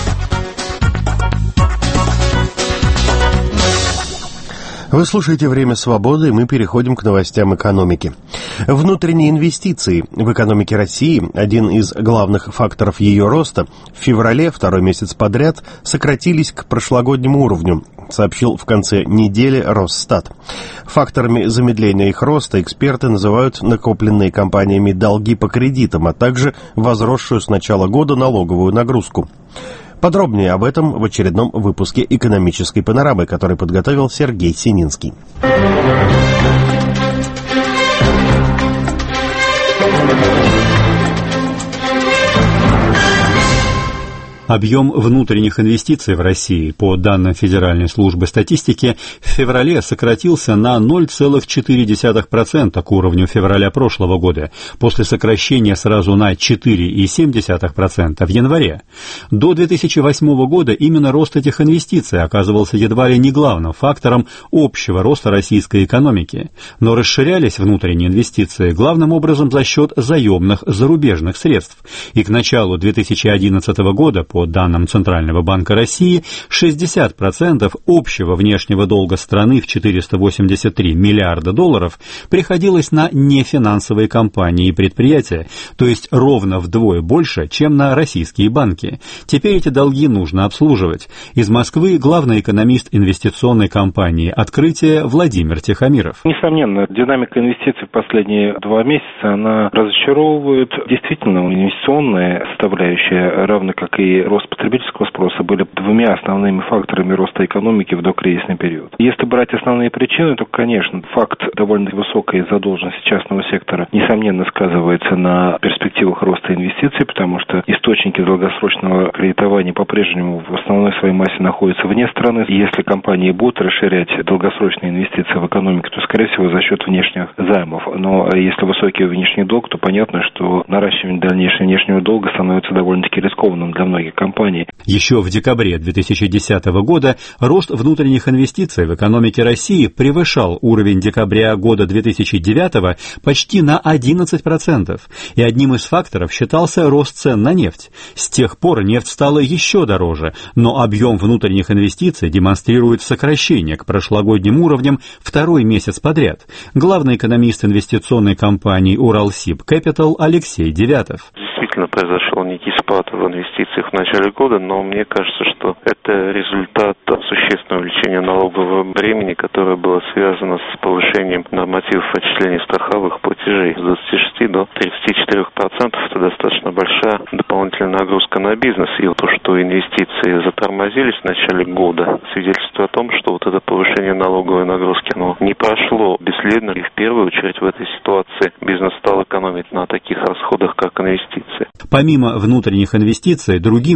Вы слушаете «Время свободы», и мы переходим к новостям экономики. Внутренние инвестиции в экономике России, один из главных факторов ее роста, в феврале, второй месяц подряд, сократились к прошлогоднему уровню, сообщил в конце недели Росстат. Факторами замедления их роста эксперты называют накопленные компаниями долги по кредитам, а также возросшую с начала года налоговую нагрузку. Подробнее об этом в очередном выпуске «Экономической панорамы», который подготовил Сергей Сининский. Объем внутренних инвестиций в России, по данным Федеральной службы статистики, в феврале сократился на ноль целых четыре десятых процента к уровню февраля прошлого года, после сокращения сразу на четыре целых семь десятых процента в январе. До две тысячи восьмого года именно рост этих инвестиций оказывался едва ли не главным фактором общего роста российской экономики. Но расширялись внутренние инвестиции главным образом за счет заемных зарубежных средств. И к началу две тысячи одиннадцатого года, по По данным Центрального банка России, шестьдесят процентов общего внешнего долга страны в четыреста восемьдесят три миллиарда долларов приходилось на нефинансовые компании и предприятия, то есть ровно вдвое больше, чем на российские банки. Теперь эти долги нужно обслуживать. Из Москвы главный экономист инвестиционной компании «Открытие» Владимир Тихомиров. Несомненно, динамика инвестиций в последние два месяца, она разочаровывает. Действительно, инвестиционная составляющая, равно как и рост потребительского спроса, были двумя основными факторами роста экономики в докризисный период. Если брать основные причины, то, конечно, факт довольно высокой задолженности частного сектора несомненно сказывается на перспективах роста инвестиций, потому что источники долгосрочного кредитования по-прежнему в основной своей массе находятся вне страны. И если компании будут расширять долгосрочные инвестиции в экономику, то, скорее всего, за счет внешних займов. Но если высокий внешний долг, то понятно, что наращивание дальнейшего внешнего долга становится довольно-таки рискованным для многих компаний. Еще в декабре две тысячи десятого года рост внутренних инвестиций в экономике России превышал уровень декабря года две тысячи девятого почти на одиннадцать процентов. И одним из факторов считался рост цен на нефть. С тех пор нефть стала еще дороже, но объем внутренних инвестиций демонстрирует сокращение к прошлогодним уровням второй месяц подряд. Главный экономист инвестиционной компании «Уралсиб Кэпитал» Алексей Девятов. Действительно произошел некий спад в инвестициях в начале года, но мне кажется, что это результат существенного увеличения налогового бремени, которое было связано с повышением нормативов отчисления страховых платежей с двадцати шести до тридцати четырёх процентов. Это достаточно большая дополнительная нагрузка на бизнес. И то, что инвестиции затормозились в начале года, свидетельствует о том, что вот это повышение налоговой нагрузки, оно не прошло бесследно. И в первую очередь в этой ситуации бизнес стал экономить на таких расходах, как инвестиции. Помимо внутренних инвестиций, другим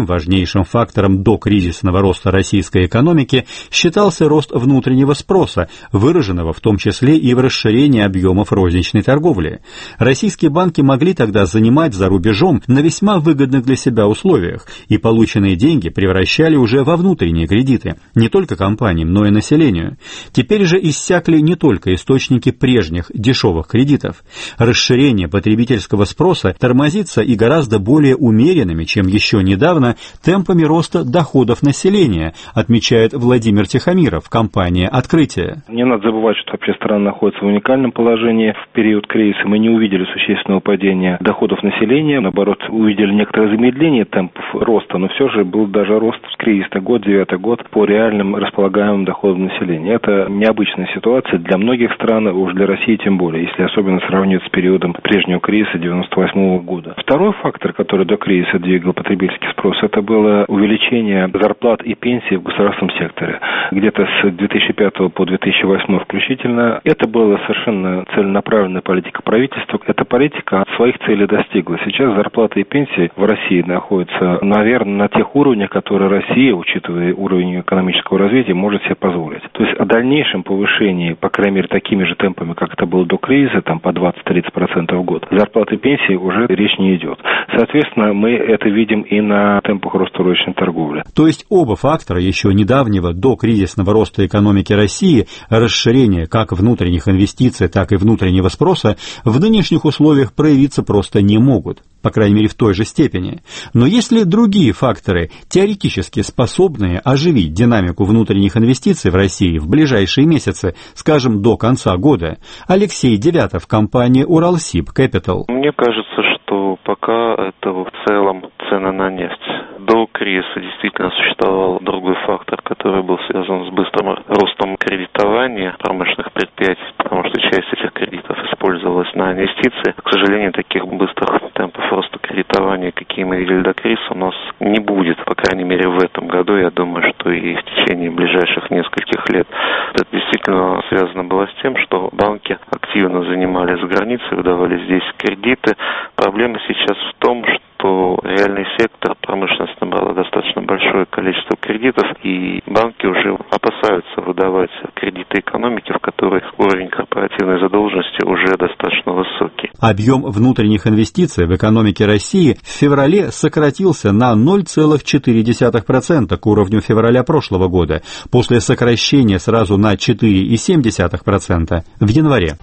Другим важнейшим фактором докризисного роста российской экономики считался рост внутреннего спроса, выраженного в том числе и в расширении объемов розничной торговли. Российские банки могли тогда занимать за рубежом на весьма выгодных для себя условиях, и полученные деньги превращали уже во внутренние кредиты, не только компаниям, но и населению. Теперь же иссякли не только источники прежних дешевых кредитов. Расширение потребительского спроса тормозится и гораздо более умеренными, чем еще недавно, темпами роста доходов населения, отмечает Владимир Тихомиров, компания «Открытие». Не надо забывать, что вообще страна находится в уникальном положении. В период кризиса мы не увидели существенного падения доходов населения, наоборот, увидели некоторое замедление темпов роста, но все же был даже рост в кризисный год, девятый год, по реальным располагаемым доходам населения. Это необычная ситуация для многих стран, уж для России тем более, если особенно сравнивать с периодом прежнего кризиса девяносто восьмого года. Второй фактор, который до кризиса двигал потребительский спрос, это было увеличение зарплат и пенсий в государственном секторе. Где-то с две тысячи пятого по две тысячи восьмой включительно. Это была совершенно целенаправленная политика правительства. Эта политика своих целей достигла. Сейчас зарплаты и пенсии в России находятся, наверное, на тех уровнях, которые Россия, учитывая уровень экономического развития, может себе позволить. То есть о дальнейшем повышении, по крайней мере, такими же темпами, как это было до кризиса, там по двадцать-тридцать процентов в год, зарплаты и пенсии уже речь не идет. Соответственно, мы это видим и на темпах роста розничной торговли. То есть оба фактора еще недавнего докризисного роста экономики России, расширение как внутренних инвестиций, так и внутреннего спроса, в нынешних условиях проявиться просто не могут, по крайней мере в той же степени. Но есть ли другие факторы, теоретически способные оживить динамику внутренних инвестиций в России в ближайшие месяцы, скажем, до конца года? Алексей Девятов, компания «Уралсиб Capital». Мне кажется, что пока это в целом цены на нефть. До кризиса действительно существовал другой фактор, который был связан с быстрым ростом кредитования промышленных предприятий, потому что часть этих кредитов использовалась на инвестиции. К сожалению, таких быстрых темпов роста кредитования, какие мы видели до кризиса, у нас не будет, по крайней мере, в этом году. Я думаю, что и в течение ближайших нескольких лет. Это действительно связано было с тем, что банки активно занимались за границей, выдавали здесь кредиты. Проблема сейчас в том, что что реальный сектор промышленности набрала достаточно большое количество кредитов, и банки уже опасаются выдавать кредиты экономики, в которой уровень корпоративной задолженности уже достаточно высокий. Объем внутренних инвестиций в экономике России в феврале сократился на ноль целых четыре десятых процента к уровню февраля прошлого года, после сокращения сразу на четыре целых семь десятых процента в январе.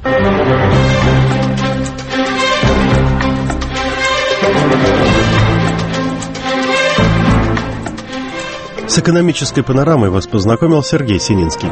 С экономической панорамой вас познакомил Сергей Сининский.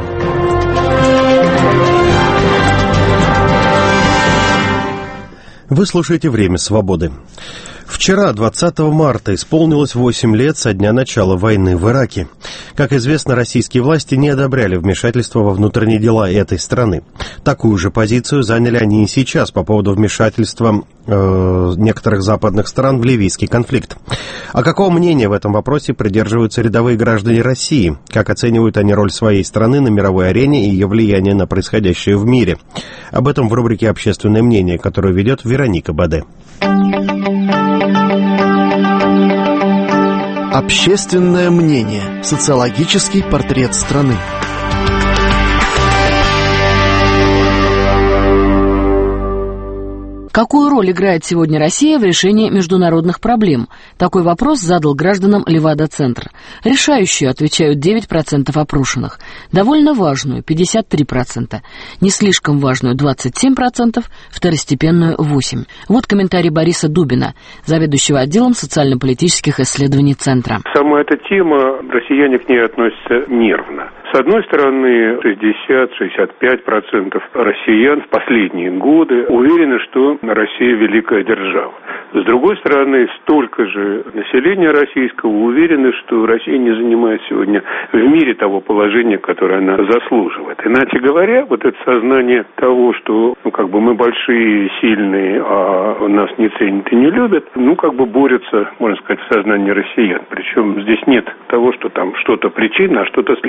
Вы слушаете «Время свободы». Вчера, двадцатого марта, исполнилось восемь лет со дня начала войны в Ираке. Как известно, российские власти не одобряли вмешательство во внутренние дела этой страны. Такую же позицию заняли они и сейчас по поводу вмешательства э, некоторых западных стран в ливийский конфликт. А какого мнения в этом вопросе придерживаются рядовые граждане России? Как оценивают они роль своей страны на мировой арене и ее влияние на происходящее в мире? Об этом в рубрике «Общественное мнение», которую ведет Вероника Баде. Общественное мнение. Социологический портрет страны. Какую роль играет сегодня Россия в решении международных проблем? Такой вопрос задал гражданам Левада-центр. Решающую отвечают девять процентов опрошенных. Довольно важную – пятьдесят три процента. Не слишком важную – двадцать семь процентов. Второстепенную – восемь процентов. Вот комментарий Бориса Дубина, заведующего отделом социально-политических исследований Центра. Сама эта тема, россияне к ней относятся нервно. С одной стороны, шестьдесят - шестьдесят пять процентов россиян в последние годы уверены, что Россия великая держава. С другой стороны, столько же населения российского уверены, что Россия не занимает сегодня в мире того положения, которое она заслуживает. Иначе говоря, вот это сознание того, что ну, как бы мы большие, сильные, а нас не ценят и не любят, ну как бы борются, можно сказать, в сознании россиян. Причем здесь нет того, что там что-то причина, а что-то следствие.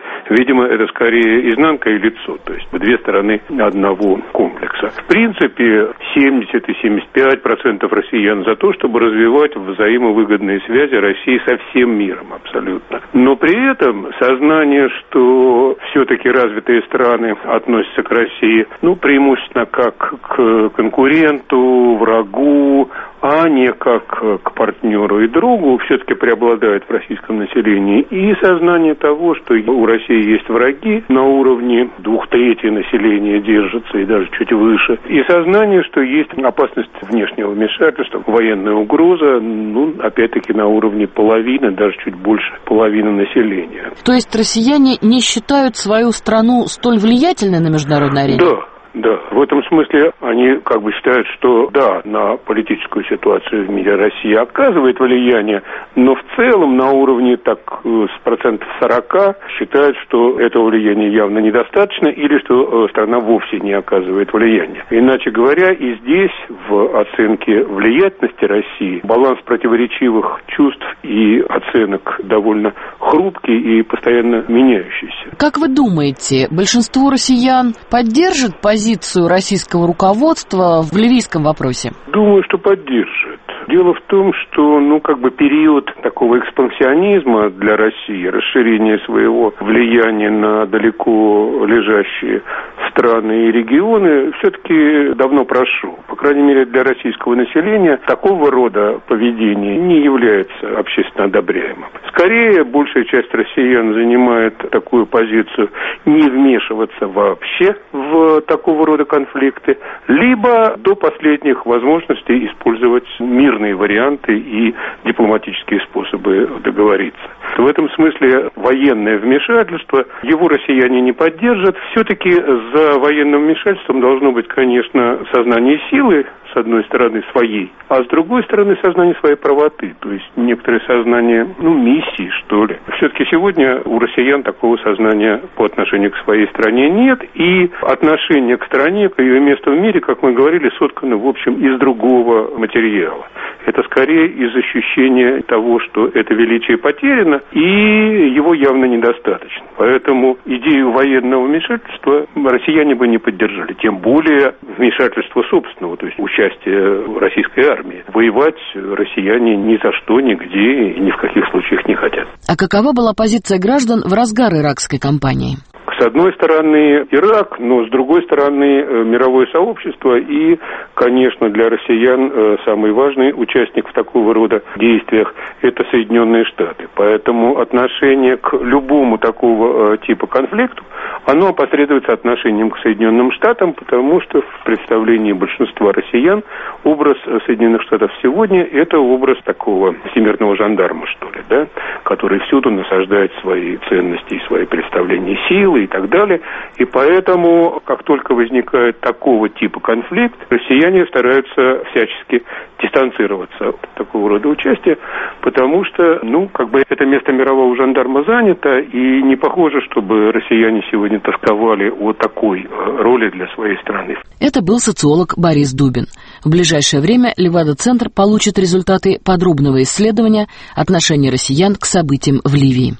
Видимо, это скорее изнанка и лицо, то есть две стороны одного комплекса. В принципе, семьдесят и семьдесят пять процентов россиян за то, чтобы развивать взаимовыгодные связи России со всем миром абсолютно. Но при этом сознание, что все-таки развитые страны относятся к России, ну, преимущественно как к конкуренту, врагу, а не как к партнеру и другу, все-таки преобладает в российском населении. И сознание того, что у России есть враги, на уровне двух третей населения держится и даже чуть выше. И сознание, что есть опасность внешнего вмешательства, военная угроза, ну, опять-таки на уровне половины, даже чуть больше половины населения. То есть россияне не считают свою страну столь влиятельной на международной арене? Да. Да, в этом смысле они как бы считают, что да, на политическую ситуацию в мире Россия оказывает влияние, но в целом на уровне так с процентов сорока считают, что этого влияния явно недостаточно или что страна вовсе не оказывает влияния. Иначе говоря, и здесь в оценке влиятельности России баланс противоречивых чувств и оценок довольно хрупкий и постоянно меняющийся. Как вы думаете, большинство россиян поддержит позицию позицию российского руководства в ливийском вопросе? Думаю, что поддержит. Дело в том, что, ну, как бы период такого экспансионизма для России, расширения своего влияния на далеко лежащие страны и регионы, все-таки давно прошел. По крайней мере, для российского населения такого рода поведение не является общественно одобряемым. Скорее, большая часть россиян занимает такую позицию не вмешиваться вообще в такого рода конфликты, либо до последних возможностей использовать мирные варианты и дипломатические способы договориться. В этом смысле военное вмешательство, его россияне не поддержат. Все-таки за военным вмешательством должно быть, конечно, сознание силы, с одной стороны, своей, а с другой стороны, сознание своей правоты, то есть некоторое сознание, ну, миссии, что ли. Все-таки сегодня у россиян такого сознания по отношению к своей стране нет, и отношение к стране, к ее месту в мире, как мы говорили, соткано, в общем, из другого материала. Это скорее из ощущения того, что это величие потеряно, и его явно недостаточно. Поэтому идею военного вмешательства россияне бы не поддержали, тем более вмешательство собственного, то есть участие российской армии. Воевать россияне ни за что, нигде и ни в каких случаях не хотят. А какова была позиция граждан в разгар иракской кампании? С одной стороны Ирак, но с другой стороны мировое сообщество и, конечно, для россиян самый важный участник в такого рода действиях – это Соединенные Штаты. Поэтому отношение к любому такого типа конфликту, оно опосредуется отношением к Соединенным Штатам, потому что в представлении большинства россиян образ Соединенных Штатов сегодня – это образ такого всемирного жандарма, что ли, да, который всюду насаждает свои ценности и свои представления силы и так далее. И поэтому, как только возникает такого типа конфликт, россияне стараются всячески дистанцироваться от такого рода участия, потому что, ну, как бы это место мирового жандарма занято, и не похоже, чтобы россияне сегодня тосковали о такой роли для своей страны. Это был социолог Борис Дубин. В ближайшее время Левада-центр получит результаты подробного исследования отношения россиян к событиям в Ливии.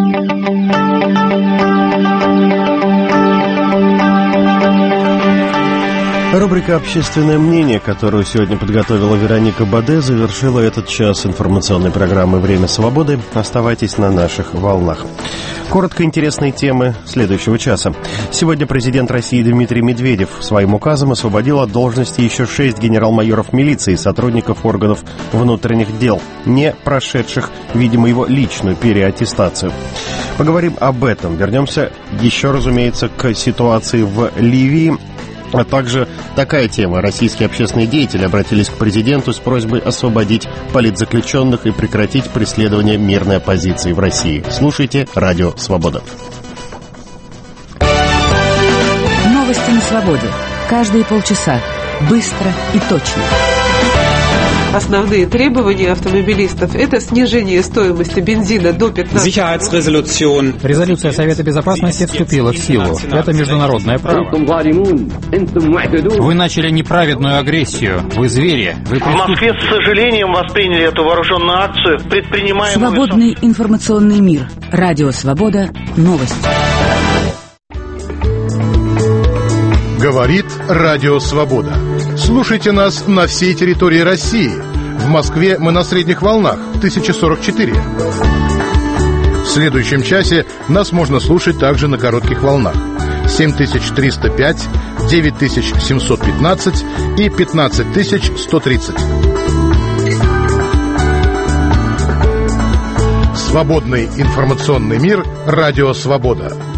Рубрика «Общественное мнение», которую сегодня подготовила Вероника Баде, завершила этот час информационной программы «Время свободы». Оставайтесь на наших волнах. Коротко интересные темы следующего часа. Сегодня президент России Дмитрий Медведев своим указом освободил от должности еще шесть генерал-майоров милиции и сотрудников органов внутренних дел, не прошедших, видимо, его личную переаттестацию. Поговорим об этом. Вернемся еще, разумеется, к ситуации в Ливии. А также такая тема. Российские общественные деятели обратились к президенту с просьбой освободить политзаключенных и прекратить преследование мирной оппозиции в России. Слушайте «Радио Свобода». Новости на свободе. Каждые полчаса. Быстро и точно. Основные требования автомобилистов – это снижение стоимости бензина до пятнадцати. Резолюция Совета Безопасности вступила в силу. Это международное право. Вы начали неправедную агрессию. Вы звери. Вы преступ... В Москве, с сожалением, восприняли эту вооруженную акцию, предпринимаемую... Свободный информационный мир. Радио «Свобода». Новости. Говорит Радио «Свобода». Слушайте нас на всей территории России. В Москве мы на средних волнах тысяча сорок четыре. В следующем часе нас можно слушать также на коротких волнах семь тысяч триста пять, девять тысяч семьсот пятнадцать и пятнадцать тысяч сто тридцать. Свободный информационный мир. Радио «Свобода».